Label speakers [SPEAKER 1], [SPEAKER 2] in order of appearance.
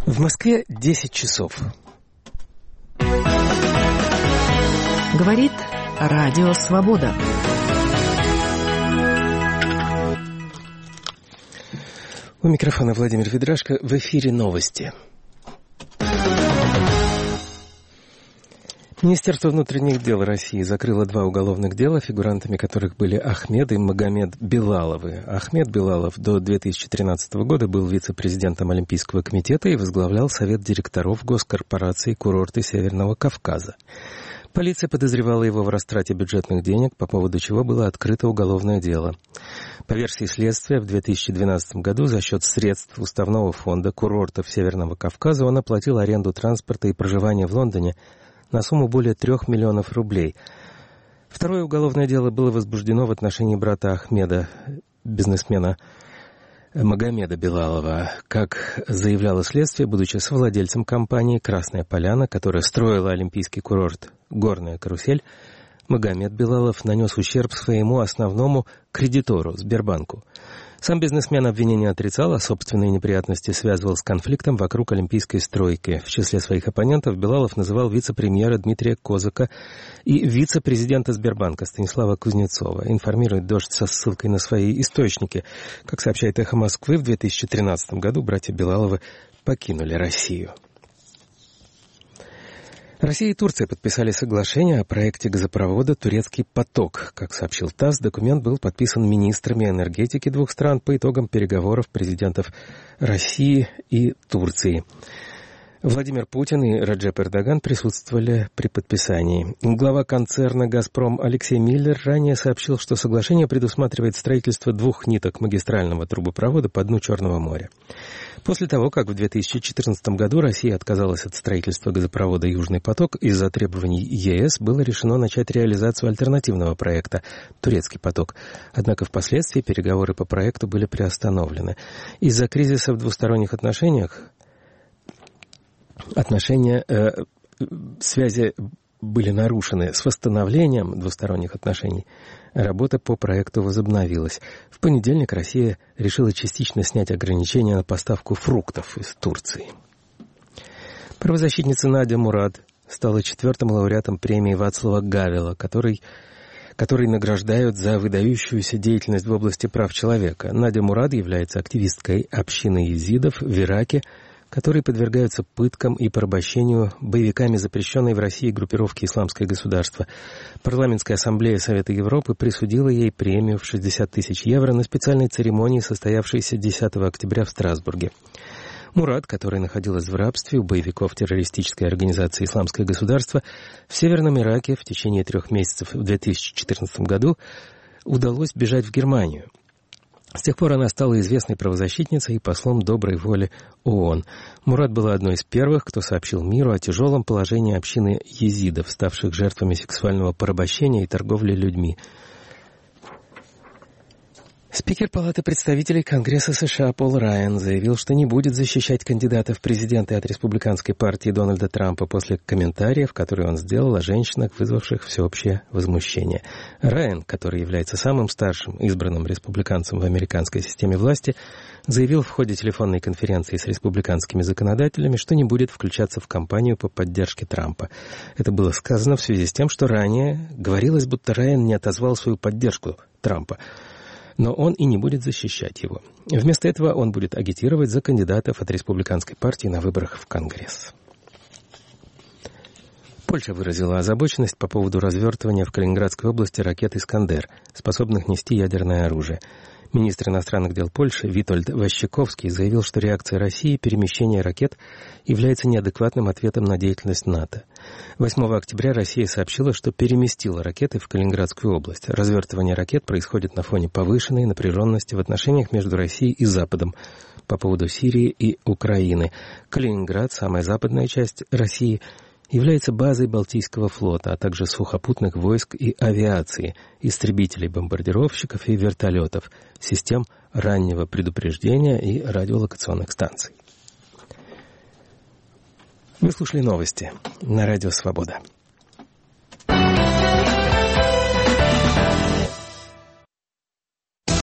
[SPEAKER 1] В Москве 10 часов.
[SPEAKER 2] Говорит Радио Свобода.
[SPEAKER 1] У микрофона Владимир Ведрашко. В эфире новости. Министерство внутренних дел России закрыло 2 уголовных дела, фигурантами которых были Ахмед и Магомед Белаловы. Ахмед Белалов до 2013 года был вице-президентом Олимпийского комитета и возглавлял Совет директоров госкорпорации «Курорты Северного Кавказа». Полиция подозревала его в растрате бюджетных денег, по поводу чего было открыто уголовное дело. По версии следствия, в 2012 году за счет средств Уставного фонда курортов Северного Кавказа он оплатил аренду транспорта и проживание в Лондоне на сумму более 3 миллионов рублей. Второе уголовное дело было возбуждено в отношении брата Ахмеда, бизнесмена Магомеда Белалова. Как заявляло следствие, будучи совладельцем компании «Красная Поляна», которая строила олимпийский курорт «Горная карусель», Магомед Белалов нанес ущерб своему основному кредитору Сбербанку. Сам бизнесмен обвинения отрицал, а собственные неприятности связывал с конфликтом вокруг олимпийской стройки. В числе своих оппонентов Белалов называл вице-премьера Дмитрия Козака и вице-президента Сбербанка Станислава Кузнецова. Информирует «Дождь» со ссылкой на свои источники. Как сообщает «Эхо Москвы», в 2013 году братья Белаловы покинули Россию. Россия и Турция подписали соглашение о проекте газопровода «Турецкий поток». Как сообщил ТАСС, документ был подписан министрами энергетики двух стран по итогам переговоров президентов России и Турции. Владимир Путин и Реджеп Эрдоган присутствовали при подписании. Глава концерна «Газпром» Алексей Миллер ранее сообщил, что соглашение предусматривает строительство 2 ниток магистрального трубопровода по дну Черного моря. После того, как в 2014 году Россия отказалась от строительства газопровода «Южный поток», из-за требований ЕС было решено начать реализацию альтернативного проекта «Турецкий поток». Однако впоследствии переговоры по проекту были приостановлены. Из-за кризиса в двусторонних связи были нарушены. С восстановлением двусторонних отношений работа по проекту возобновилась. В понедельник Россия решила частично снять ограничения на поставку фруктов из Турции. Правозащитница Надя Мурад стала 4-м лауреатом премии Вацлава Гавела, который награждают за выдающуюся деятельность в области прав человека. Надя Мурад является активисткой общины езидов в Ираке, которые подвергаются пыткам и порабощению боевиками запрещенной в России группировки «Исламское государство». Парламентская ассамблея Совета Европы присудила ей премию в 60 тысяч евро на специальной церемонии, состоявшейся 10 октября в Страсбурге. Мурад, которая находилась в рабстве у боевиков террористической организации «Исламское государство», в Северном Ираке в течение 3 месяцев в 2014 году удалось бежать в Германию. С тех пор она стала известной правозащитницей и послом доброй воли ООН. Мурад была одной из первых, кто сообщил миру о тяжелом положении общины езидов, ставших жертвами сексуального порабощения и торговли людьми. Спикер Палаты представителей Конгресса США Пол Райан заявил, что не будет защищать кандидата в президенты от республиканской партии Дональда Трампа после комментариев, которые он сделал о женщинах, вызвавших всеобщее возмущение. Райан, который является самым старшим избранным республиканцем в американской системе власти, заявил в ходе телефонной конференции с республиканскими законодателями, что не будет включаться в кампанию по поддержке Трампа. Это было сказано в связи с тем, что ранее говорилось, будто Райан не отозвал свою поддержку Трампа. Но он и не будет защищать его. Вместо этого он будет агитировать за кандидатов от республиканской партии на выборах в Конгресс. Польша выразила озабоченность по поводу развертывания в Калининградской области ракет «Искандер», способных нести ядерное оружие. Министр иностранных дел Польши Витольд Ващиковский заявил, что реакция России перемещение ракет является неадекватным ответом на деятельность НАТО. 8 октября Россия сообщила, что переместила ракеты в Калининградскую область. Развертывание ракет происходит на фоне повышенной напряженности в отношениях между Россией и Западом по поводу Сирии и Украины. Калининград, самая западная часть России, является базой Балтийского флота, а также сухопутных войск и авиации, истребителей, бомбардировщиков и вертолетов, систем раннего предупреждения и радиолокационных станций. Вы слушали новости на Радио Свобода.